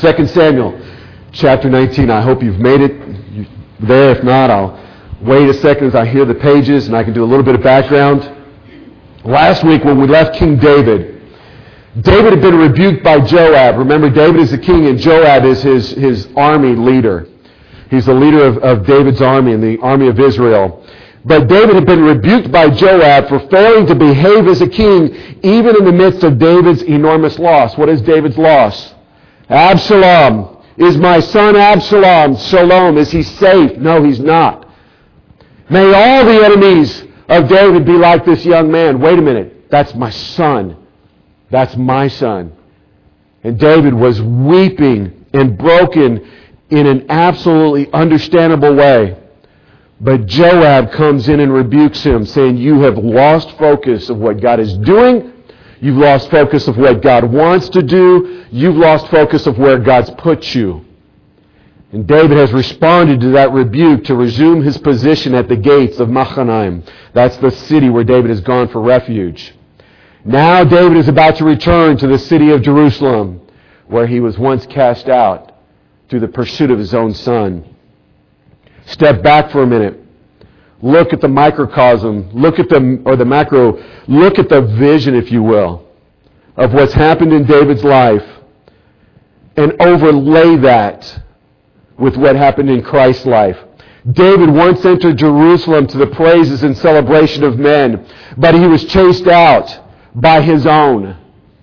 2 Samuel chapter 19. I hope you've made it there. If not, I'll wait a second as I hear the pages and I can do a little bit of background. Last week when we left King David, David had been rebuked by Joab. Remember, David is the king and Joab is his army leader. He's the leader of David's army and the army of Israel. But David had been rebuked by Joab for failing to behave as a king even in the midst of David's enormous loss. What is David's loss? Absalom. Is my son Absalom shalom? Is he safe? No, he's not. May all the enemies of David be like this young man. Wait a minute. That's my son. That's my son. And David was weeping and broken in an absolutely understandable way. But Joab comes in and rebukes him, saying, you have lost focus of what God is doing. You've lost focus of what God wants to do. You've lost focus of where God's put you. And David has responded to that rebuke to resume his position at the gates of Mahanaim. That's the city where David has gone for refuge. Now David is about to return to the city of Jerusalem, where he was once cast out through the pursuit of his own son. Step back for a minute. Look at the microcosm. Look at the macro. Look at the vision, if you will, of what's happened in David's life, and overlay that with what happened in Christ's life. David once entered Jerusalem to the praises and celebration of men, but he was chased out by his own.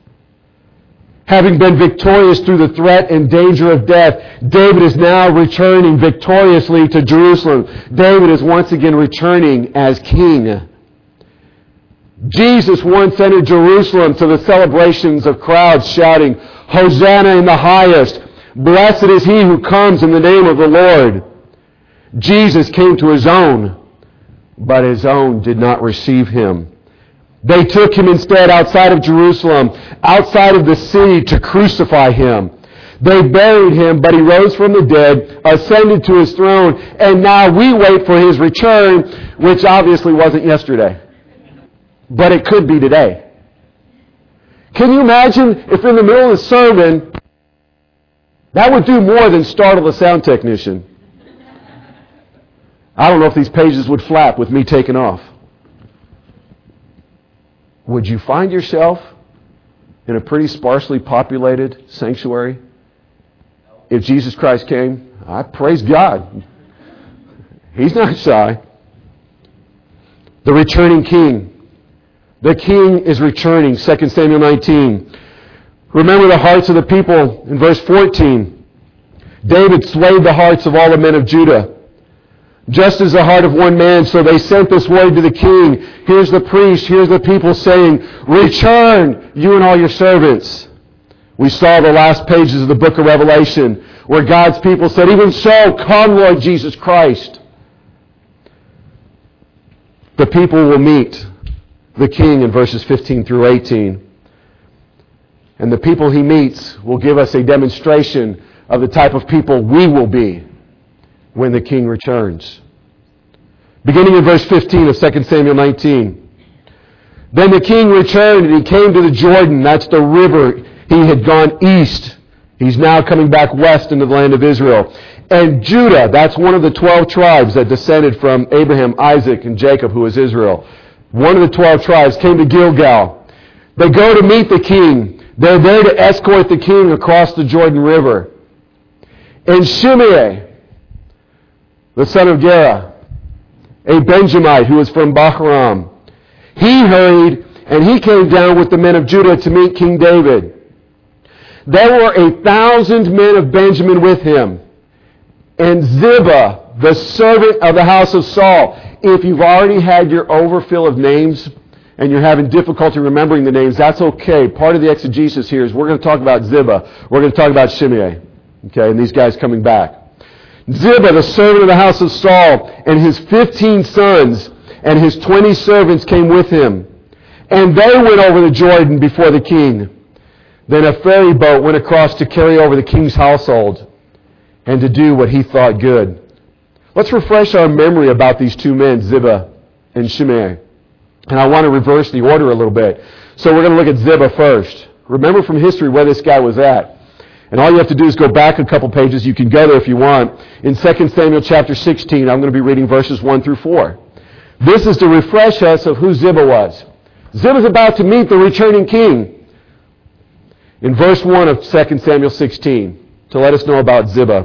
Having been victorious through the threat and danger of death, David is now returning victoriously to Jerusalem. David is once again returning as king. Jesus once entered Jerusalem to the celebrations of crowds shouting, Hosanna in the highest. Blessed is he who comes in the name of the Lord. Jesus came to his own, but his own did not receive him. They took him instead outside of Jerusalem, outside of the city, to crucify him. They buried him, but he rose from the dead, ascended to his throne, and now we wait for his return, which obviously wasn't yesterday. But it could be today. Can you imagine if in the middle of the sermon, that would do more than startle the sound technician? I don't know if these pages would flap with me taking off. Would you find yourself in a pretty sparsely populated sanctuary if Jesus Christ came? I praise God. He's not shy. The returning king. The king is returning. 2 Samuel 19. Remember the hearts of the people in verse 14. David swayed the hearts of all the men of Judah. Just as the heart of one man, so they sent this word to the king. Here's the priest, here's the people saying, return, you and all your servants. We saw the last pages of the book of Revelation, where God's people said, even so, come, Lord Jesus Christ. The people will meet the king in verses 15 through 18. And the people he meets will give us a demonstration of the type of people we will be when the king returns. Beginning in verse 15 of 2 Samuel 19. Then the king returned and he came to the Jordan. That's the river. He had gone east. He's now coming back west into the land of Israel. And Judah, that's one of the 12 tribes that descended from Abraham, Isaac, and Jacob, who is Israel. One of the 12 tribes came to Gilgal. They go to meet the king. They're there to escort the king across the Jordan River. And Shimei, the son of Gera, a Benjamite who was from Bahurim, he hurried and he came down with the men of Judah to meet King David. There were 1,000 men of Benjamin with him. And Ziba, the servant of the house of Saul. If you've already had your overfill of names and you're having difficulty remembering the names, that's okay. Part of the exegesis here is we're going to talk about Ziba. We're going to talk about Shimei. Okay, and these guys coming back. Ziba, the servant of the house of Saul, and his 15 sons and his 20 servants came with him. And they went over the Jordan before the king. Then a ferry boat went across to carry over the king's household and to do what he thought good. Let's refresh our memory about these two men, Ziba and Shimei. And I want to reverse the order a little bit. So we're going to look at Ziba first. Remember from history where this guy was at. And all you have to do is go back a couple pages. You can go there if you want. In 2 Samuel chapter 16, I'm going to be reading verses 1 through 4. This is to refresh us of who Ziba was. Ziba's about to meet the returning king. In verse 1 of 2 Samuel 16, to let us know about Ziba.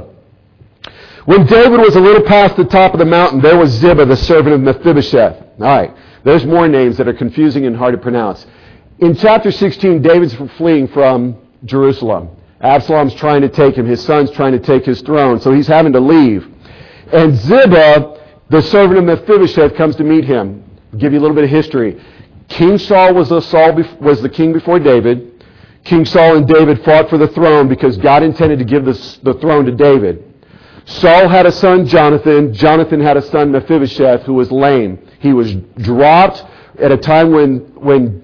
When David was a little past the top of the mountain, there was Ziba, the servant of Mephibosheth. All right, there's more names that are confusing and hard to pronounce. In chapter 16, David's fleeing from Jerusalem. Absalom's trying to take him. His son's trying to take his throne, so he's having to leave. And Ziba, the servant of Mephibosheth, comes to meet him. I'll give you a little bit of history. King Saul was the king before David. King Saul and David fought for the throne because God intended to give the throne to David. Saul had a son, Jonathan. Jonathan had a son, Mephibosheth, who was lame. He was dropped at a time when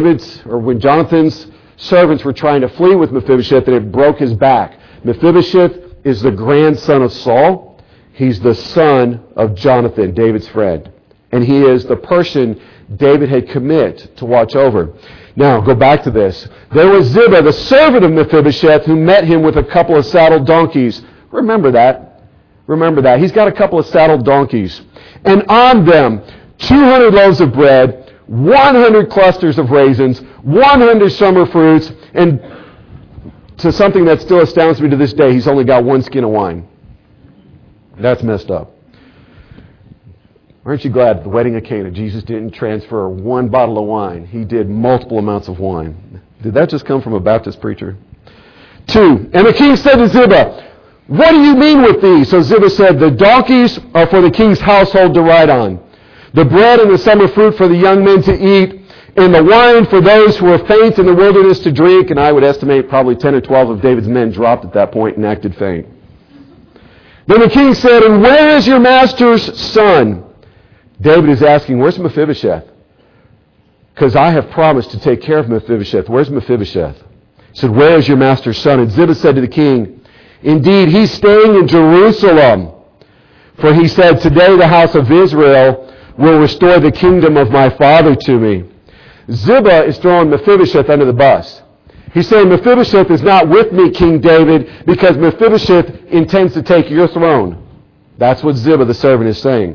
Jonathan's servants were trying to flee with Mephibosheth, and it broke his back. Mephibosheth is the grandson of Saul. He's the son of Jonathan, David's friend. And he is the person David had commit to watch over. Now, go back to this. There was Ziba, the servant of Mephibosheth, who met him with a couple of saddled donkeys. Remember that. He's got a couple of saddled donkeys. And on them, 200 loaves of bread, 100 clusters of raisins, 100 summer fruits, and to something that still astounds me to this day, he's only got one skin of wine. That's messed up. Aren't you glad at the wedding of Cana, Jesus didn't transfer one bottle of wine. He did multiple amounts of wine. Did that just come from a Baptist preacher? 2, and the king said to Ziba, "What do you mean with these?" So Ziba said, "The donkeys are for the king's household to ride on, the bread and the summer fruit for the young men to eat, and the wine for those who are faint in the wilderness to drink." And I would estimate probably 10 or 12 of David's men dropped at that point and acted faint. Then the king said, "And where is your master's son?" David is asking, "Where's Mephibosheth? Because I have promised to take care of Mephibosheth. Where's Mephibosheth?" He said, "Where is your master's son?" And Ziba said to the king, "Indeed, he's staying in Jerusalem. For he said, 'Today the house of Israel will restore the kingdom of my father to me.'" Ziba is throwing Mephibosheth under the bus. He's saying, "Mephibosheth is not with me, King David, because Mephibosheth intends to take your throne." That's what Ziba, the servant, is saying.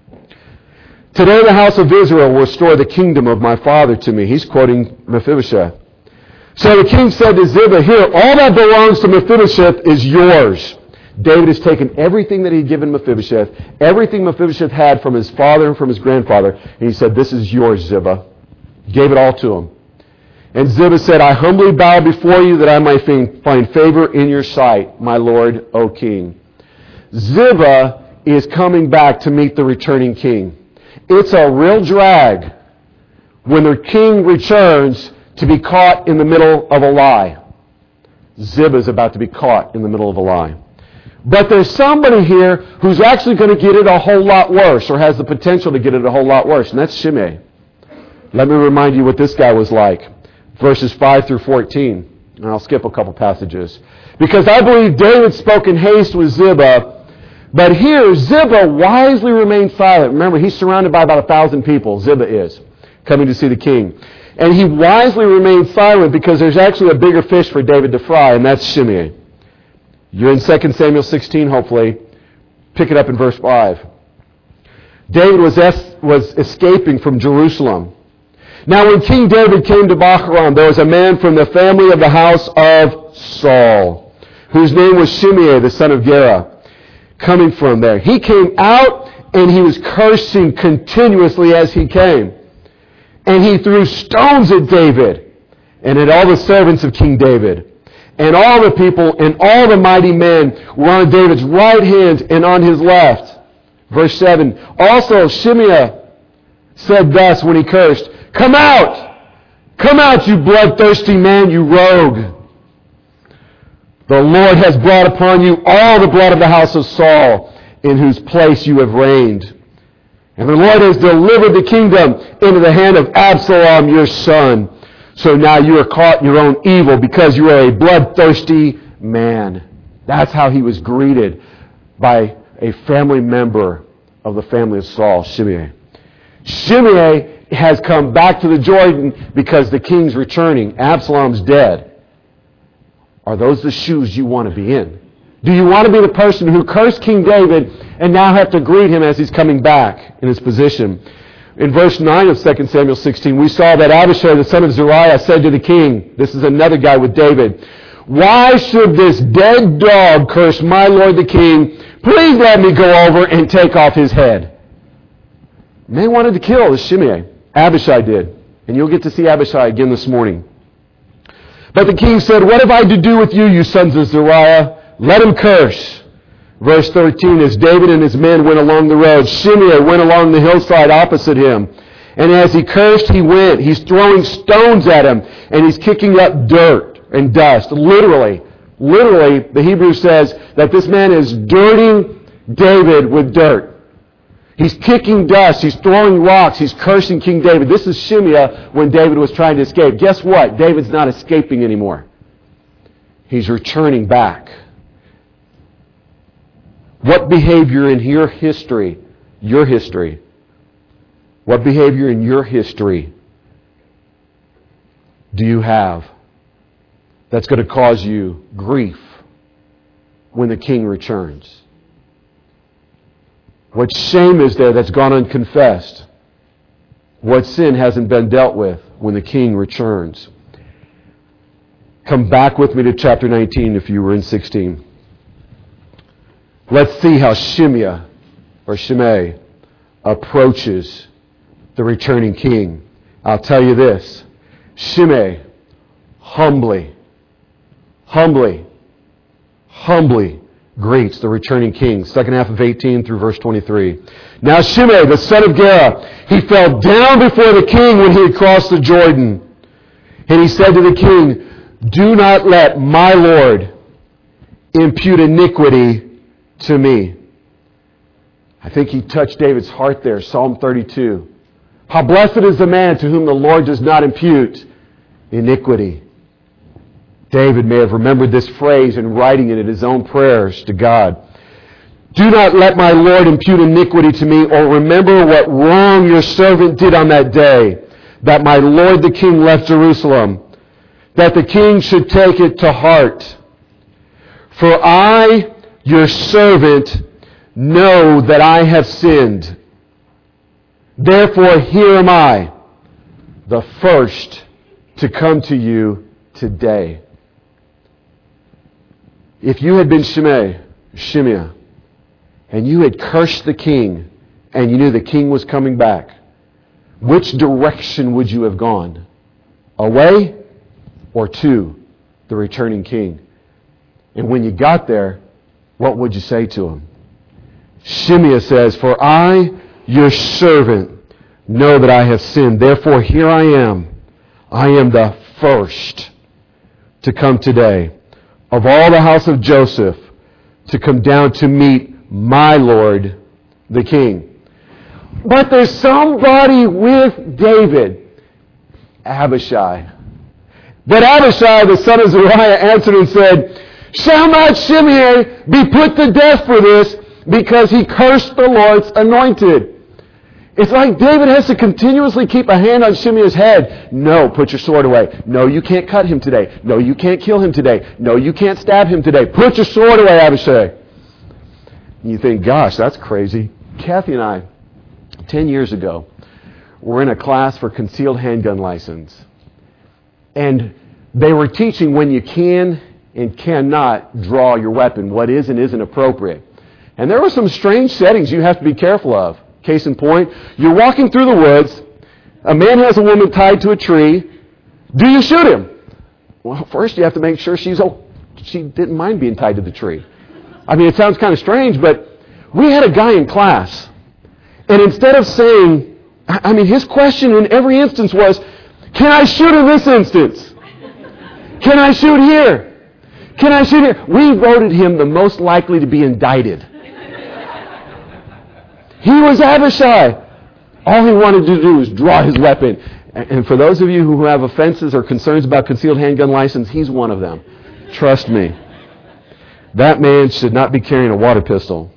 "Today the house of Israel will restore the kingdom of my father to me." He's quoting Mephibosheth. So the king said to Ziba, "Here, all that belongs to Mephibosheth is yours." David has taken everything that he'd given Mephibosheth, everything Mephibosheth had from his father and from his grandfather, and he said, "This is yours, Ziba." Gave it all to him. And Ziba said, "I humbly bow before you that I might find favor in your sight, my lord, O king." Ziba is coming back to meet the returning king. It's a real drag when the king returns to be caught in the middle of a lie. Ziba is about to be caught in the middle of a lie. But there's somebody here who's actually going to get it a whole lot worse, or has the potential to get it a whole lot worse, and that's Shimei. Let me remind you what this guy was like. Verses 5 through 14. And I'll skip a couple passages. "Because I believe David spoke in haste with Ziba, but here Ziba wisely remained silent." Remember, he's surrounded by about 1,000 people, Ziba is, coming to see the king. And he wisely remained silent because there's actually a bigger fish for David to fry, and that's Shimei. You're in 2 Samuel 16, hopefully. Pick it up in verse 5. David was escaping from Jerusalem. "Now when King David came to Bahurim, there was a man from the family of the house of Saul, whose name was Shimei, the son of Gera, coming from there. He came out, and he was cursing continuously as he came. And he threw stones at David and at all the servants of King David. And all the people and all the mighty men were on David's right hand and on his left." Verse 7. "Also Shimei said thus when he cursed, 'Come out! Come out, you bloodthirsty man, you rogue! The Lord has brought upon you all the blood of the house of Saul, in whose place you have reigned. And the Lord has delivered the kingdom into the hand of Absalom, your son. So now you are caught in your own evil because you are a bloodthirsty man.'" That's how he was greeted by a family member of the family of Saul, Shimei. Shimei has come back to the Jordan because the king's returning. Absalom's dead. Are those the shoes you want to be in? Do you want to be the person who cursed King David and now have to greet him as he's coming back in his position? In verse 9 of 2 Samuel 16, we saw that Abishai, the son of Zeruiah, said to the king, this is another guy with David, why should this dead dog curse my lord the king? Please let me go over and take off his head. The man wanted to kill Shimei. Abishai did. And you'll get to see Abishai again this morning. But the king said, what have I to do with you, you sons of Zeruiah? Let him curse. Verse 13, as David and his men went along the road, Shimei went along the hillside opposite him. And as he cursed, he went. He's throwing stones at him, and he's kicking up dirt and dust. Literally, the Hebrew says that this man is dirtying David with dirt. He's kicking dust. He's throwing rocks. He's cursing King David. This is Shimei when David was trying to escape. Guess what? David's not escaping anymore. He's returning back. What behavior in your history, what behavior in your history do you have that's going to cause you grief when the king returns? What shame is there that's gone unconfessed? What sin hasn't been dealt with when the king returns? Come back with me to chapter 19 if you were in 16. Let's see how Shimei approaches the returning king. I'll tell you this. Shimei humbly greets the returning king. Second half of 18 through verse 23. Now Shimei, the son of Gera, he fell down before the king when he had crossed the Jordan. And he said to the king, do not let my lord impute iniquity to me. I think he touched David's heart there. Psalm 32. How blessed is the man to whom the Lord does not impute iniquity. David may have remembered this phrase and writing it in his own prayers to God. Do not let my Lord impute iniquity to me, or remember what wrong your servant did on that day, that my Lord the king left Jerusalem, that the king should take it to heart. For I, your servant, know that I have sinned. Therefore, here am I, the first to come to you today. If you had been Shimei, and you had cursed the king, and you knew the king was coming back, which direction would you have gone? Away or to the returning king? And when you got there, what would you say to him? Shimei says, for I, your servant, know that I have sinned. Therefore, here I am. I am the first to come today of all the house of Joseph to come down to meet my Lord, the king. But there's somebody with David, Abishai. But Abishai, the son of Zeruiah, answered and said, shall not Shimei be put to death for this, because he cursed the Lord's anointed? It's like David has to continuously keep a hand on Shimei's head. No, put your sword away. No, you can't cut him today. No, you can't kill him today. No, you can't stab him today. Put your sword away, Abishai. And you think, gosh, that's crazy. Kathy and I, 10 years ago, were in a class for concealed handgun license. And they were teaching when you can and cannot draw your weapon, what is and isn't appropriate. And there were some strange settings you have to be careful of. Case in point, you're walking through the woods, a man has a woman tied to a tree. Do you shoot him? Well, first you have to make sure she didn't mind being tied to the tree. I mean, it sounds kind of strange, but we had a guy in class, and instead of saying, his question in every instance was, can I shoot in this instance? Can I shoot here? Can I shoot here? We voted him the most likely to be indicted. He was Abishai. All he wanted to do was draw his weapon. And for those of you who have offenses or concerns about concealed handgun license, he's one of them. Trust me. That man should not be carrying a water pistol.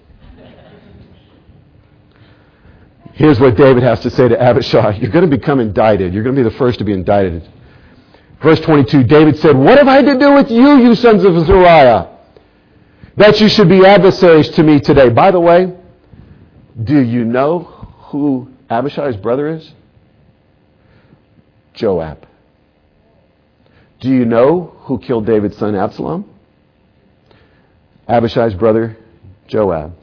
Here's what David has to say to Abishai. You're going to become indicted. You're going to be the first to be indicted. Verse 22, David said, "What have I to do with you, you sons of Zeruiah, that you should be adversaries to me today?" By the way, do you know who Abishai's brother is? Joab. Do you know who killed David's son Absalom? Abishai's brother, Joab.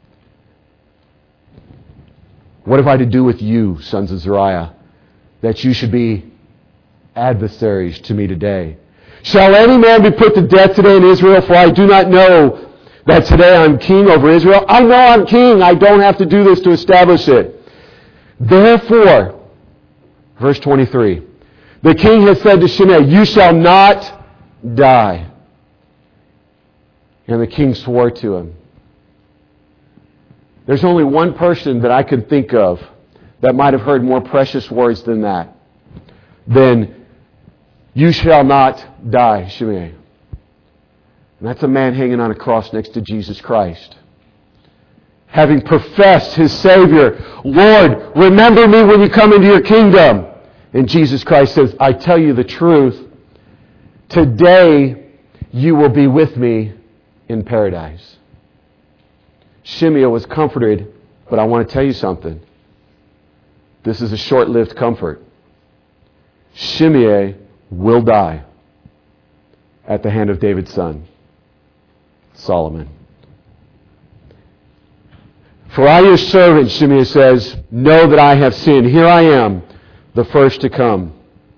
What have I to do with you, sons of Zeruiah, that you should be adversaries to me today? Shall any man be put to death today in Israel? For I do not know that today I'm king over Israel. I know I'm king. I don't have to do this to establish it. Therefore, verse 23, the king has said to Shimei, "You shall not die." And the king swore to him. There's only one person that I could think of that might have heard more precious words than that. Then, "You shall not die, Shimei." And that's a man hanging on a cross next to Jesus Christ. Having professed his Savior, "Lord, remember me when you come into your kingdom." And Jesus Christ says, "I tell you the truth, today you will be with me in paradise." Shimei was comforted, but I want to tell you something. This is a short-lived comfort. Shimei will die at the hand of David's son, Solomon. "For I, your servant," Shimei says, "know that I have sinned. Here I am, the first to come."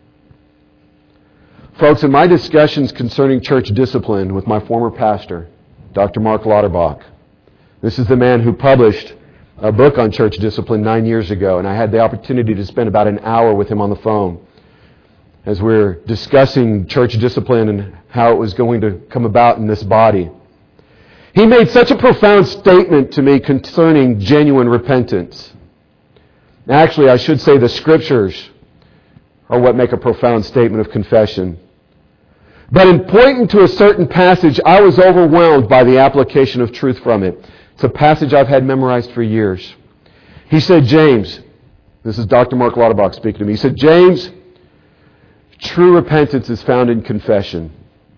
Folks, in my discussions concerning church discipline with my former pastor, Dr. Mark Lauterbach, this is the man who published a book on church discipline 9 years ago, and I had the opportunity to spend about an hour with him on the phone as we were discussing church discipline and how it was going to come about in this body. He made such a profound statement to me concerning genuine repentance. Actually, I should say the Scriptures are what make a profound statement of confession. But in pointing to a certain passage, I was overwhelmed by the application of truth from it. It's a passage I've had memorized for years. He said, "James," this is Dr. Mark Lauterbach speaking to me, he said, "James, true repentance is found in confession."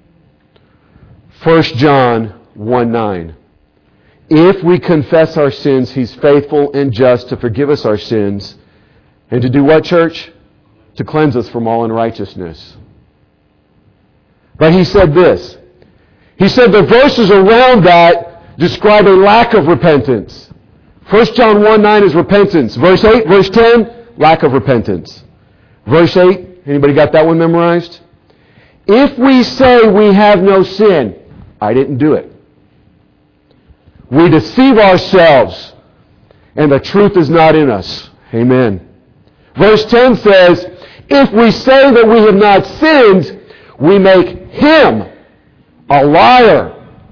1 John 1:9. "If we confess our sins, He's faithful and just to forgive us our sins." And to do what, church? To cleanse us from all unrighteousness. But he said this. He said the verses around that describe a lack of repentance. 1 John 1:9 is repentance. Verse 8, verse 10, lack of repentance. Verse 8, anybody got that one memorized? "If we say we have no sin," I didn't do it, "we deceive ourselves, and the truth is not in us." Amen. Verse 10 says, "If we say that we have not sinned, we make Him a liar,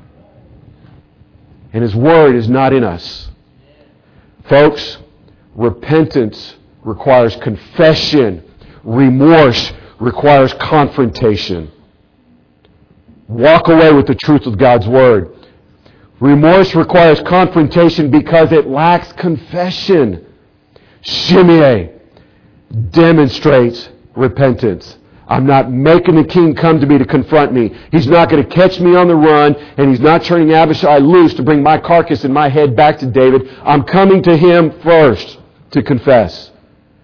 and His word is not in us." Folks, repentance requires confession. Remorse requires confrontation. Walk away with the truth of God's word. Remorse requires confrontation because it lacks confession. Shimei demonstrates repentance. I'm not making the king come to me to confront me. He's not going to catch me on the run, and he's not turning Abishai loose to bring my carcass and my head back to David. I'm coming to him first to confess.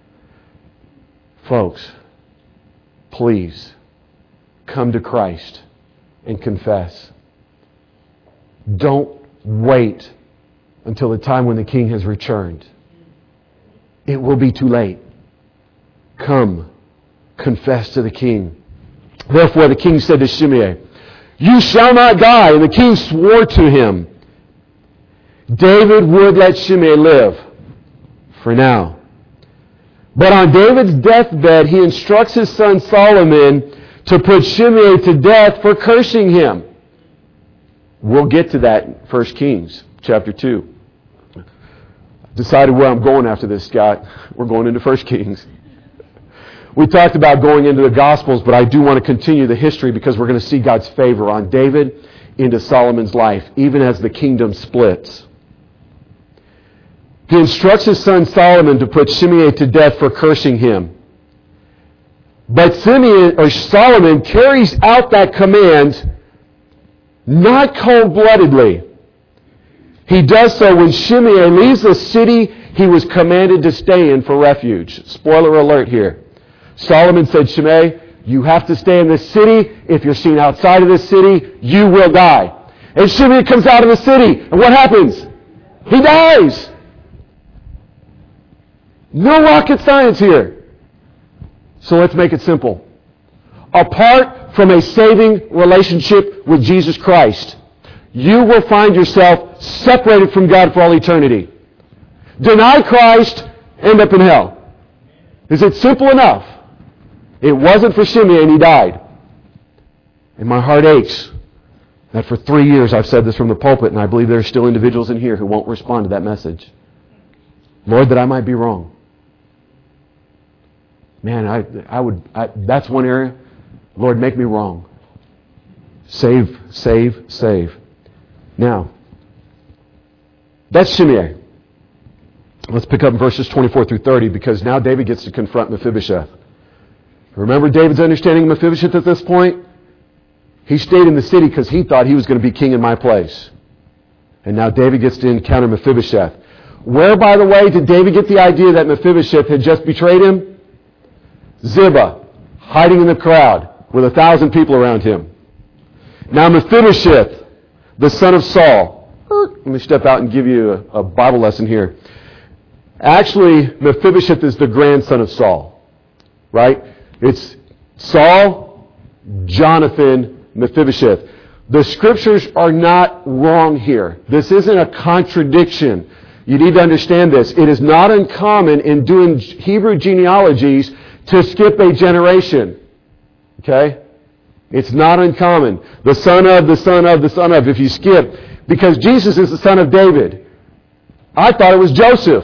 Folks, please come to Christ and confess. Don't wait until the time when the king has returned. It will be too late. Come, confess to the king. Therefore the king said to Shimei, "You shall not die." And the king swore to him. David would let Shimei live for now. But on David's deathbed, he instructs his son Solomon to put Shimei to death for cursing him. We'll get to that in 1 Kings chapter 2. Decided where I'm going after this, Scott. We're going into 1 Kings. We talked about going into the Gospels, but I do want to continue the history because we're going to see God's favor on David into Solomon's life, even as the kingdom splits. He instructs his son Solomon to put Shimei to death for cursing him. But Solomon carries out that command not cold-bloodedly. He does so when Shimei leaves the city he was commanded to stay in for refuge. Spoiler alert here. Solomon said, Shimei, you have to stay in this city. If you're seen outside of this city, you will die. And Shimei comes out of the city, and what happens? He dies. No rocket science here. So let's make it simple. Apart from a saving relationship with Jesus Christ, you will find yourself separated from God for all eternity. Deny Christ, end up in hell. Is it simple enough? It wasn't for Shimei, and he died. And my heart aches that for 3 years I've said this from the pulpit, and I believe there are still individuals in here who won't respond to that message. Lord, that I might be wrong. Man, that's one area. Lord, make me wrong. Save, save, save. Now, that's Shimei. Let's pick up verses 24 through 30, because now David gets to confront Mephibosheth. Remember David's understanding of Mephibosheth at this point? He stayed in the city because he thought he was going to be king in my place. And now David gets to encounter Mephibosheth. Where, by the way, did David get the idea that Mephibosheth had just betrayed him? Ziba, hiding in the crowd with 1,000 people around him. Now Mephibosheth, the son of Saul. Let me step out and give you a Bible lesson here. Actually, Mephibosheth is the grandson of Saul. Right? It's Saul, Jonathan, Mephibosheth. The scriptures are not wrong here. This isn't a contradiction. You need to understand this. It is not uncommon in doing Hebrew genealogies to skip a generation. Okay? It's not uncommon. The son of, the son of, the son of. If you skip, because Jesus is the son of David. I thought it was Joseph.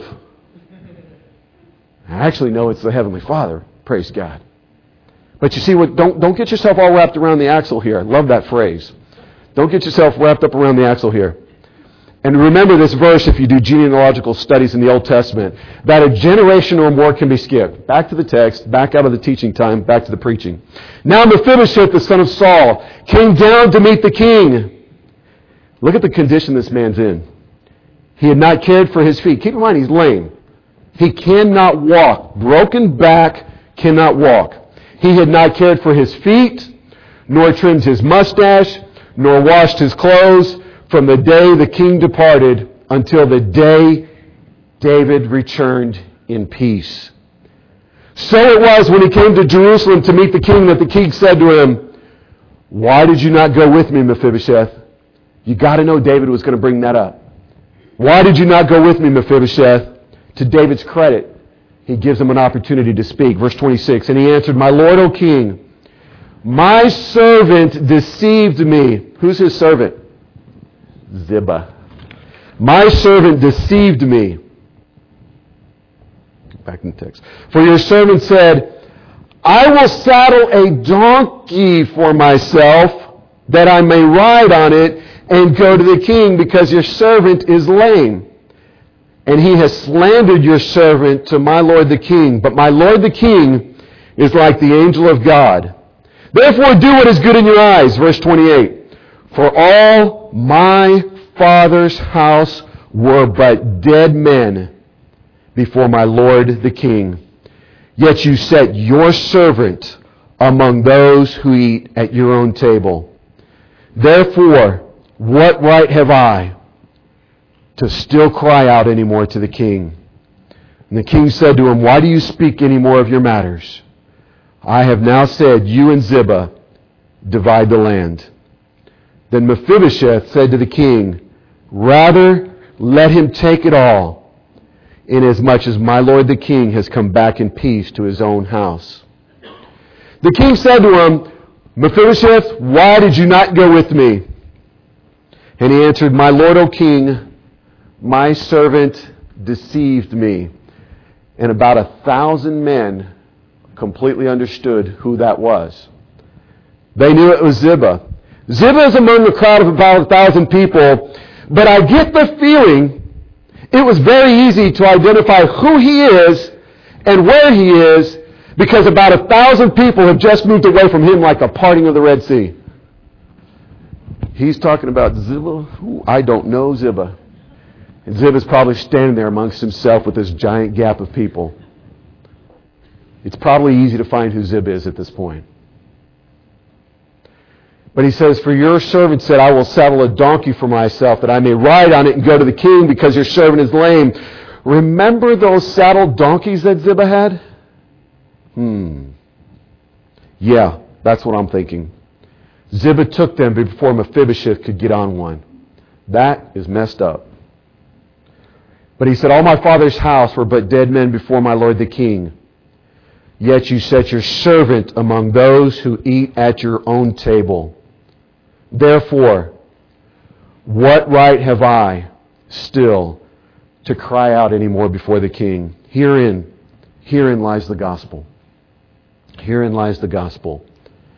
I actually know it's the Heavenly Father. Praise God. But you see, don't get yourself all wrapped around the axle here. I love that phrase. Don't get yourself wrapped up around the axle here. And remember this verse if you do genealogical studies in the Old Testament, that a generation or more can be skipped. Back to the text, back out of the teaching time, back to the preaching. Now Mephibosheth, the son of Saul, came down to meet the king. Look at the condition this man's in. He had not cared for his feet. Keep in mind, he's lame. He cannot walk. Broken back, cannot walk. He had not cared for his feet, nor trimmed his mustache, nor washed his clothes, from the day the king departed until the day David returned in peace. So it was when he came to Jerusalem to meet the king that the king said to him, "Why did you not go with me, Mephibosheth?" You got to know David was going to bring that up. "Why did you not go with me, Mephibosheth?" To David's credit, he gives him an opportunity to speak. Verse 26, and he answered, "My lord, O king, my servant deceived me." Who's his servant? Ziba. "My servant deceived me." Back in the text. "For your servant said, I will saddle a donkey for myself, that I may ride on it and go to the king, because your servant is lame. And he has slandered your servant to my lord the king. But my lord the king is like the angel of God. Therefore do what is good in your eyes." Verse 28. "For all my father's house were but dead men before my lord the king. Yet you set your servant among those who eat at your own table. Therefore, what right have I to still cry out any more to the king?" And the king said to him, "Why do you speak any more of your matters? I have now said, you and Ziba divide the land." Then Mephibosheth said to the king, "Rather let him take it all, inasmuch as my lord the king has come back in peace to his own house." The king said to him, "Mephibosheth, why did you not go with me?" And he answered, "My lord, O king, my servant deceived me." And about 1,000 men completely understood who that was. They knew it was Ziba. Ziba is among the crowd of about 1,000 people, but I get the feeling it was very easy to identify who he is and where he is, Because about 1,000 people have just moved away from him like the parting of the Red Sea. He's talking about Ziba. Ooh, I don't know Ziba. And Ziba's probably standing there amongst himself with this giant gap of people. It's probably easy to find who Ziba is at this point. But he says, for your servant said, I will saddle a donkey for myself, that I may ride on it and go to the king, because your servant is lame. Remember those saddled donkeys that Ziba had? Yeah, that's what I'm thinking. Ziba took them before Mephibosheth could get on one. That is messed up. But he said, all my father's house were but dead men before my lord the king. Yet you set your servant among those who eat at your own table. Therefore, what right have I still to cry out any more before the king? Herein lies the gospel. Herein lies the gospel.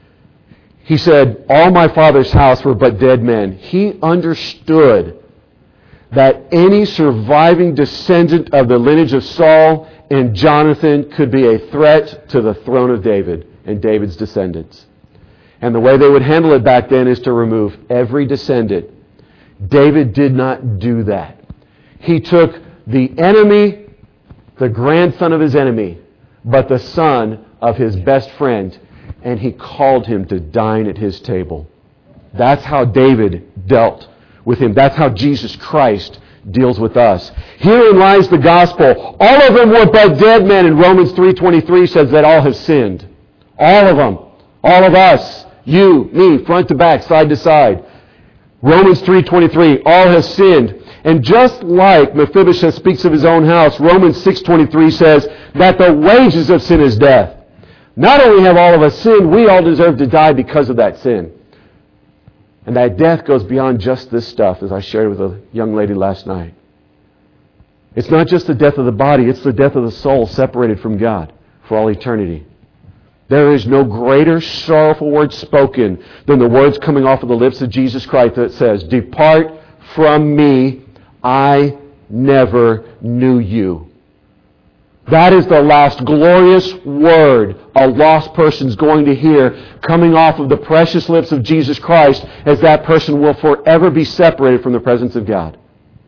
He said, all my father's house were but dead men. He understood that any surviving descendant of the lineage of Saul and Jonathan could be a threat to the throne of David and David's descendants. And the way they would handle it back then is to remove every descendant. David did not do that. He took the enemy, the grandson of his enemy, but the son of his best friend, and he called him to dine at his table. That's how David dealt with him. That's how Jesus Christ deals with us. Herein lies the gospel. All of them were but dead men, and Romans 3:23 says that all have sinned. All of them. All of us. You, me, front to back, side to side. Romans 3:23, all have sinned. And just like Mephibosheth speaks of his own house, Romans 6:23 says that the wages of sin is death. Not only have all of us sinned, we all deserve to die because of that sin. And that death goes beyond just this stuff, as I shared with a young lady last night. It's not just the death of the body, it's the death of the soul separated from God for all eternity. There is no greater sorrowful word spoken than the words coming off of the lips of Jesus Christ that says, depart from me, I never knew you. That is the last glorious word a lost person's going to hear coming off of the precious lips of Jesus Christ, as that person will forever be separated from the presence of God.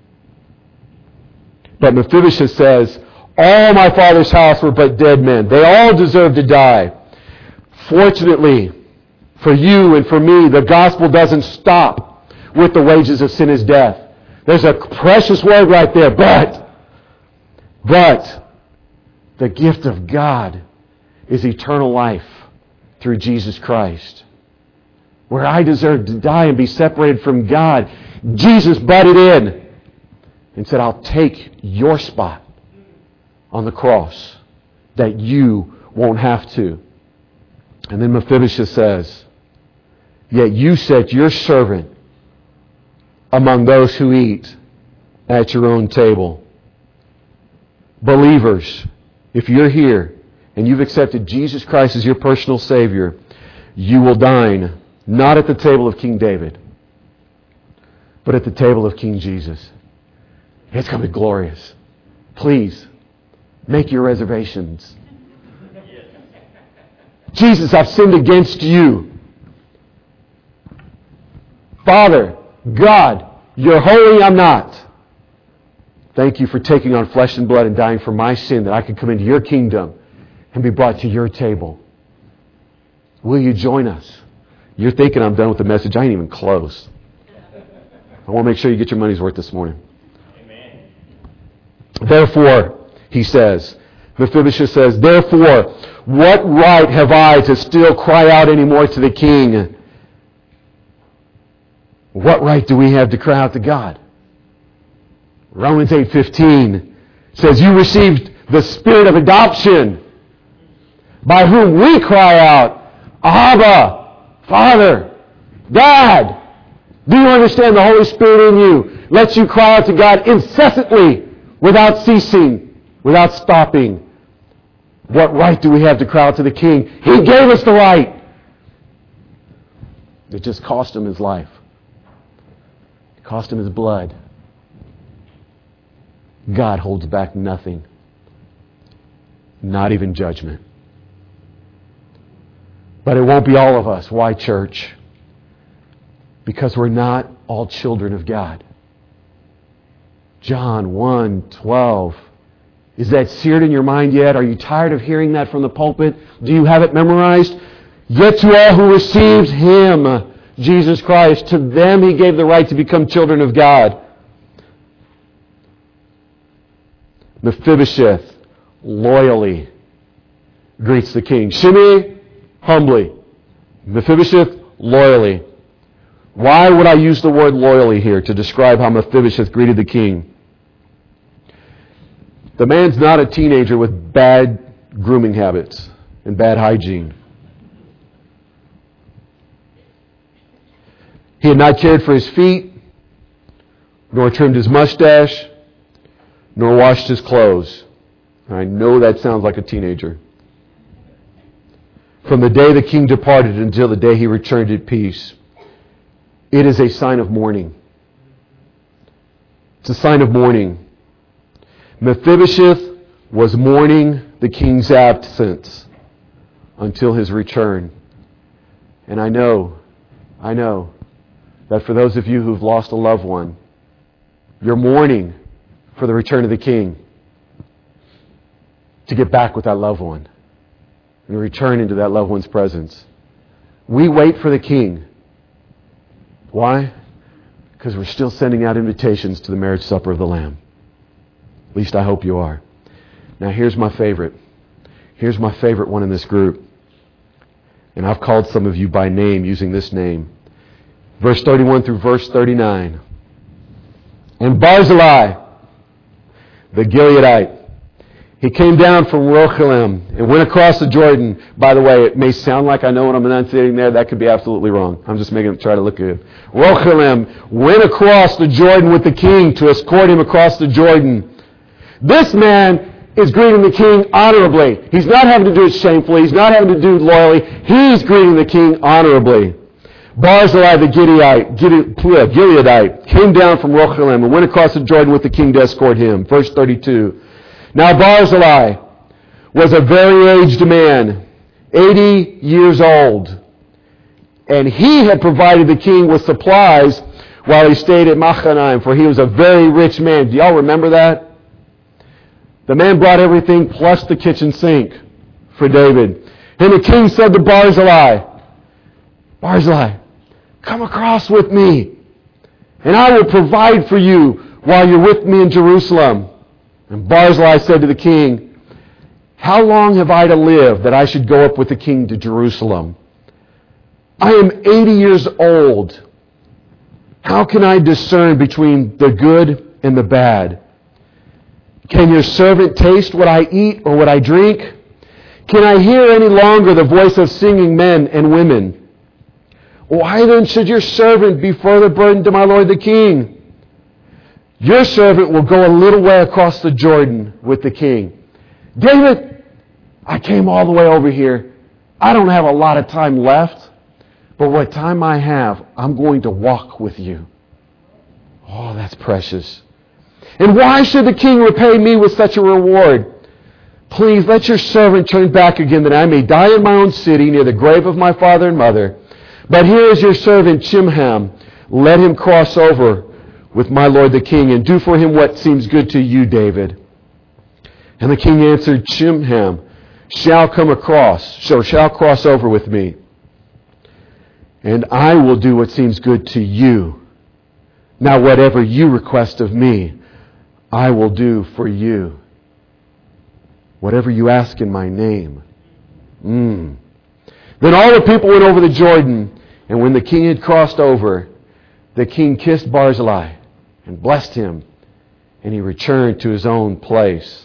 But Mephibosheth says, all my father's house were but dead men. They all deserve to die. Fortunately, for you and for me, the gospel doesn't stop with the wages of sin is death. There's a precious word right there, but the gift of God is eternal life through Jesus Christ. Where I deserve to die and be separated from God, Jesus butted in and said, I'll take your spot on the cross that you won't have to. And then Mephibosheth says, yet you set your servant among those who eat at your own table. Believers, if you're here and you've accepted Jesus Christ as your personal Savior, you will dine not at the table of King David, but at the table of King Jesus. It's going to be glorious. Please, make your reservations. Jesus, I've sinned against you. Father, God, you're holy, I'm not. Thank you for taking on flesh and blood and dying for my sin, that I could come into your kingdom and be brought to your table. Will you join us? You're thinking I'm done with the message. I ain't even close. I want to make sure you get your money's worth this morning. Amen. Therefore, he says, Mephibosheth says, therefore, what right have I to still cry out anymore to the king? What right do we have to cry out to God? Romans 8:15 says, you received the spirit of adoption, by whom we cry out, Abba, Father, Dad. Do you understand the Holy Spirit in you lets you cry out to God incessantly, without ceasing, without stopping? What right do we have to cry out to the King? He gave us the right. It just cost him his life. It cost him his blood. God holds back nothing. Not even judgment. But it won't be all of us. Why, church? Because we're not all children of God. John 1:12. Is that seared in your mind yet? Are you tired of hearing that from the pulpit? Do you have it memorized? Yet to all who received Him, Jesus Christ, to them He gave the right to become children of God. Mephibosheth loyally greets the king. Shimei, humbly. Mephibosheth, loyally. Why would I use the word loyally here to describe how Mephibosheth greeted the king? The man's not a teenager with bad grooming habits and bad hygiene. He had not cared for his feet, nor trimmed his mustache, nor washed his clothes. I know that sounds like a teenager. From the day the king departed until the day he returned in peace, it is a sign of mourning. It's a sign of mourning. Mephibosheth was mourning the king's absence until his return. And I know that for those of you who've lost a loved one, you're mourning for the return of the king to get back with that loved one and return into that loved one's presence. We wait for the king. Why? Because we're still sending out invitations to the marriage supper of the Lamb. At least I hope you are. Now here's my favorite. Here's my favorite one in this group. And I've called some of you by name using this name. Verse 31 through verse 39. And Barzillai, the Gileadite, he came down from Rochalim and went across the Jordan. By the way, it may sound like I know what I'm enunciating there. That could be absolutely wrong. I'm just making it try to look good. Rochalim went across the Jordan with the king to escort him across the Jordan. This man is greeting the king honorably. He's not having to do it shamefully. He's not having to do it loyally. He's greeting the king honorably. Barzillai the Gileadite came down from Rochalim and went across the Jordan with the king to escort him. Verse 32. Now Barzillai was a very aged man, 80 years old, and he had provided the king with supplies while he stayed at Machanaim, for he was a very rich man. Do y'all remember that? The man brought everything plus the kitchen sink for David. And the king said to Barzillai, come across with me, and I will provide for you while you're with me in Jerusalem. And Barzillai said to the king, how long have I to live that I should go up with the king to Jerusalem? I am 80 years old. How can I discern between the good and the bad? Can your servant taste what I eat or what I drink? Can I hear any longer the voice of singing men and women? Why then should your servant be further burdened to my lord the king? Your servant will go a little way across the Jordan with the king. David, I came all the way over here. I don't have a lot of time left, but what time I have, I'm going to walk with you. Oh, that's precious. And why should the king repay me with such a reward? Please let your servant turn back again, that I may die in my own city near the grave of my father and mother. But here is your servant Chimham. Let him cross over with my lord the king, and do for him what seems good to you, David. And the king answered, Chimham shall cross over with me, and I will do what seems good to you. Now whatever you request of me, I will do for you. Whatever you ask in my name. Then all the people went over the Jordan, and when the king had crossed over, the king kissed Barzillai and blessed him, and he returned to his own place.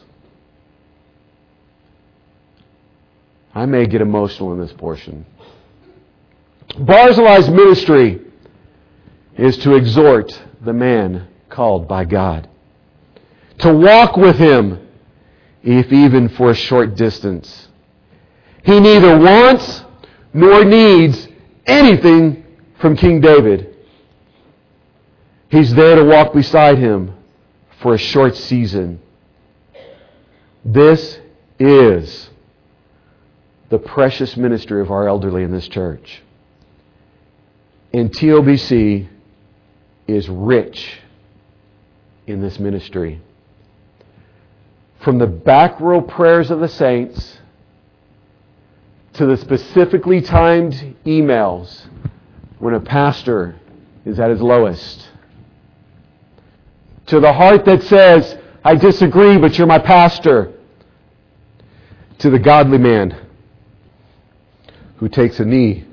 I may get emotional in this portion. Barzillai's ministry is to exhort the man called by God, to walk with him, if even for a short distance. He neither wants nor needs anything from King David. He's there to walk beside him for a short season. This is the precious ministry of our elderly in this church. And TOBC is rich in this ministry. From the back row prayers of the saints to the specifically timed emails when a pastor is at his lowest, to the heart that says, I disagree, but you're my pastor, to the godly man who takes a knee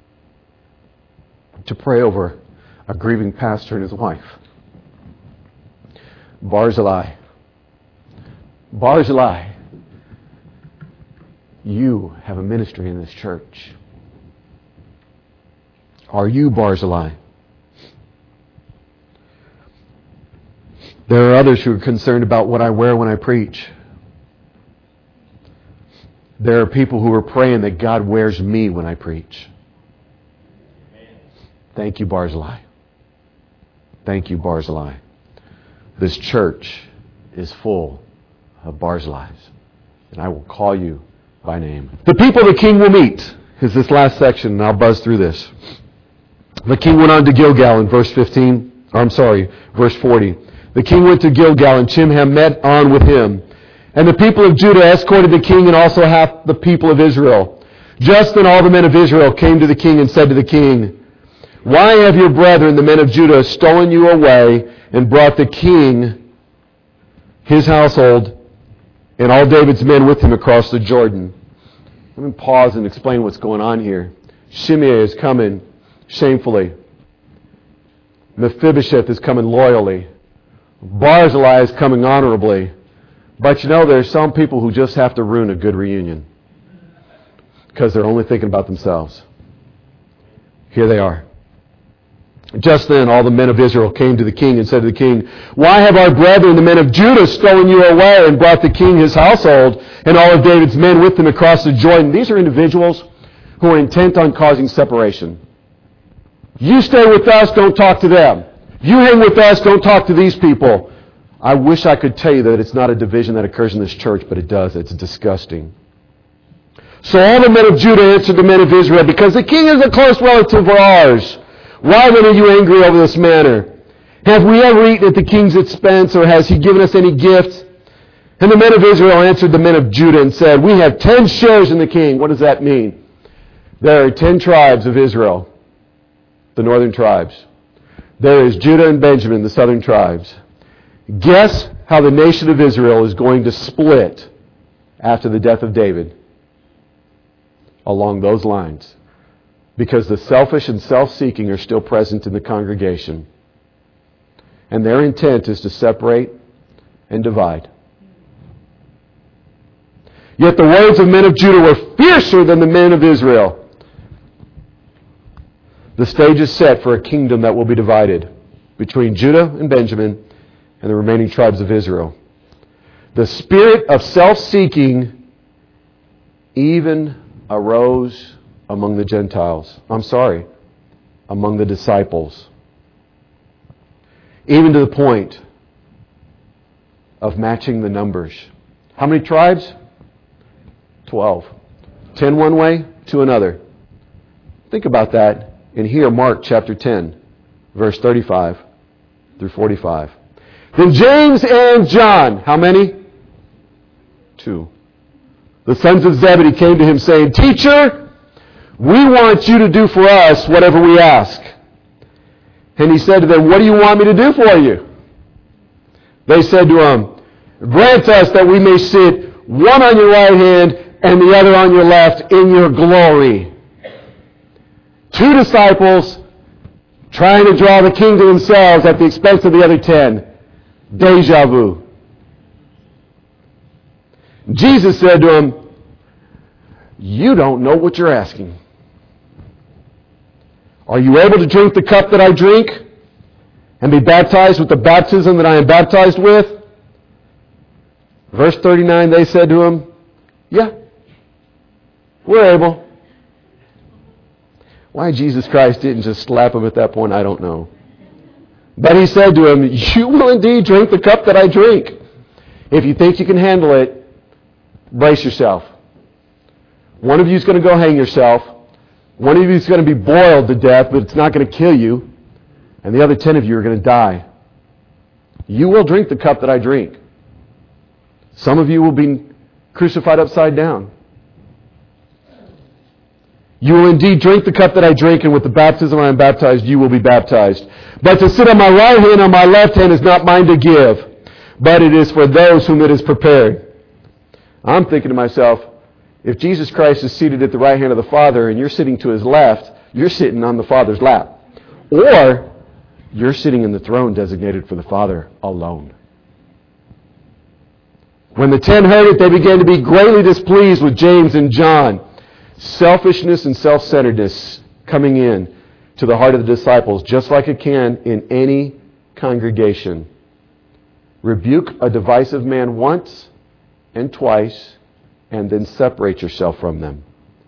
to pray over a grieving pastor and his wife. Barzillai, you have a ministry in this church. Are you Barzillai? There are others who are concerned about what I wear when I preach. There are people who are praying that God wears me when I preach. Thank you, Barzillai. Thank you, Barzillai. This church is full of Barzillais, and I will call you by name. The people the king will meet is this last section, and I'll buzz through this. The king went on to Gilgal in verse 40. The king went to Gilgal, and Chimham met on with him. And the people of Judah escorted the king, and also half the people of Israel. Just then all the men of Israel came to the king and said to the king, Why have your brethren, the men of Judah, stolen you away and brought the king, his household, and all David's men with him across the Jordan? Let me pause and explain what's going on here. Shimei is coming shamefully. Mephibosheth is coming loyally. Barzillai is coming honorably. But you know, there's some people who just have to ruin a good reunion because they're only thinking about themselves. Here they are. Just then all the men of Israel came to the king and said to the king, Why have our brethren, the men of Judah, stolen you away and brought the king, his household, and all of David's men with him across the Jordan? These are individuals who are intent on causing separation. You stay with us, don't talk to them. You hang with us, don't talk to these people. I wish I could tell you that it's not a division that occurs in this church, but it does. It's disgusting. So all the men of Judah answered the men of Israel, Because the king is a close relative of ours. Why then are you angry over this matter? Have we ever eaten at the king's expense, or has he given us any gift? And the men of Israel answered the men of Judah and said, We have 10 shares in the king. What does that mean? There are 10 tribes of Israel, the northern tribes. There is Judah and Benjamin, the southern tribes. Guess how the nation of Israel is going to split after the death of David? Along those lines. Because the selfish and self-seeking are still present in the congregation. And their intent is to separate and divide. Yet the words of men of Judah were fiercer than the men of Israel. The stage is set for a kingdom that will be divided between Judah and Benjamin and the remaining tribes of Israel. The spirit of self-seeking even arose among the Gentiles. Among the disciples. Even to the point of matching the numbers. How many tribes? 12. 10 one way, 2 another. Think about that and hear Mark chapter 10, verse 35 through 45. Then James and John, how many? 2. The sons of Zebedee came to him saying, Teacher, we want you to do for us whatever we ask. And he said to them, What do you want me to do for you? They said to him, Grant us that we may sit one on your right hand and the other on your left in your glory. 2 disciples trying to draw the king to themselves at the expense of the other 10. Deja vu. Jesus said to him, You don't know what you're asking. Are you able to drink the cup that I drink and be baptized with the baptism that I am baptized with? Verse 39, they said to him, Yeah, we're able. Why Jesus Christ didn't just slap him at that point, I don't know. But he said to him, You will indeed drink the cup that I drink. If you think you can handle it, brace yourself. One of you is going to go hang yourself. One of you is going to be boiled to death, but it's not going to kill you. And the other 10 of you are going to die. You will drink the cup that I drink. Some of you will be crucified upside down. You will indeed drink the cup that I drink, and with the baptism I am baptized, you will be baptized. But to sit on my right hand or my left hand is not mine to give, but it is for those whom it is prepared. I'm thinking to myself, if Jesus Christ is seated at the right hand of the Father and you're sitting to His left, you're sitting on the Father's lap. Or you're sitting in the throne designated for the Father alone. When the 10 heard it, they began to be greatly displeased with James and John. Selfishness and self-centeredness coming in to the heart of the disciples, just like it can in any congregation. Rebuke a divisive man once and twice, and then separate yourself from them.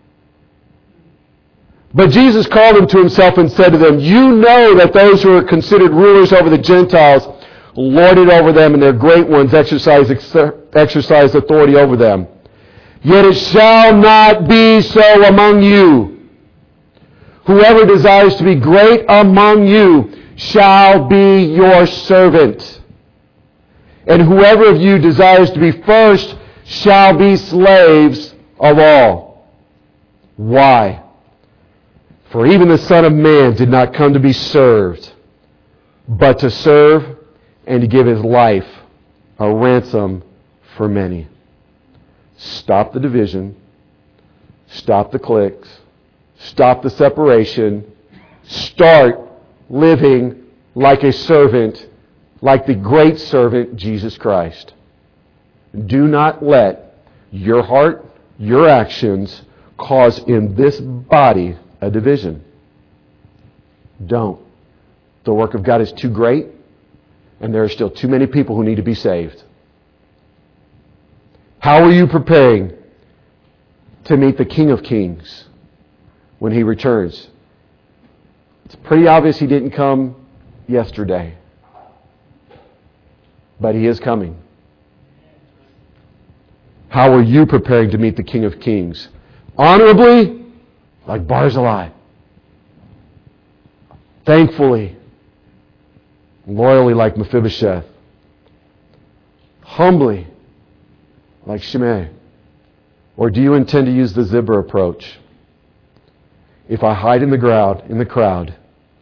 But Jesus called them to Himself and said to them, you know that those who are considered rulers over the Gentiles lord it over them, and their great ones exercise authority over them. Yet it shall not be so among you. Whoever desires to be great among you shall be your servant. And whoever of you desires to be first shall be slaves of all. Why? For even the Son of Man did not come to be served, but to serve and to give His life a ransom for many. Stop the division. Stop the cliques. Stop the separation. Start living like a servant, like the great servant, Jesus Christ. Do not let your heart, your actions, cause in this body a division. Don't. The work of God is too great, and there are still too many people who need to be saved. How are you preparing to meet the King of Kings when He returns? It's pretty obvious He didn't come yesterday, but He is coming. How are you preparing to meet the King of Kings? Honorably, like Barzillai. Thankfully, loyally, like Mephibosheth. Humbly, like Shimei? Or do you intend to use the Ziba approach? If I hide in the crowd,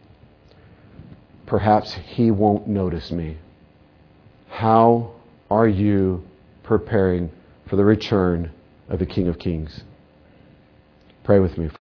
perhaps he won't notice me. How are you preparing for the return of the King of Kings? Pray with me.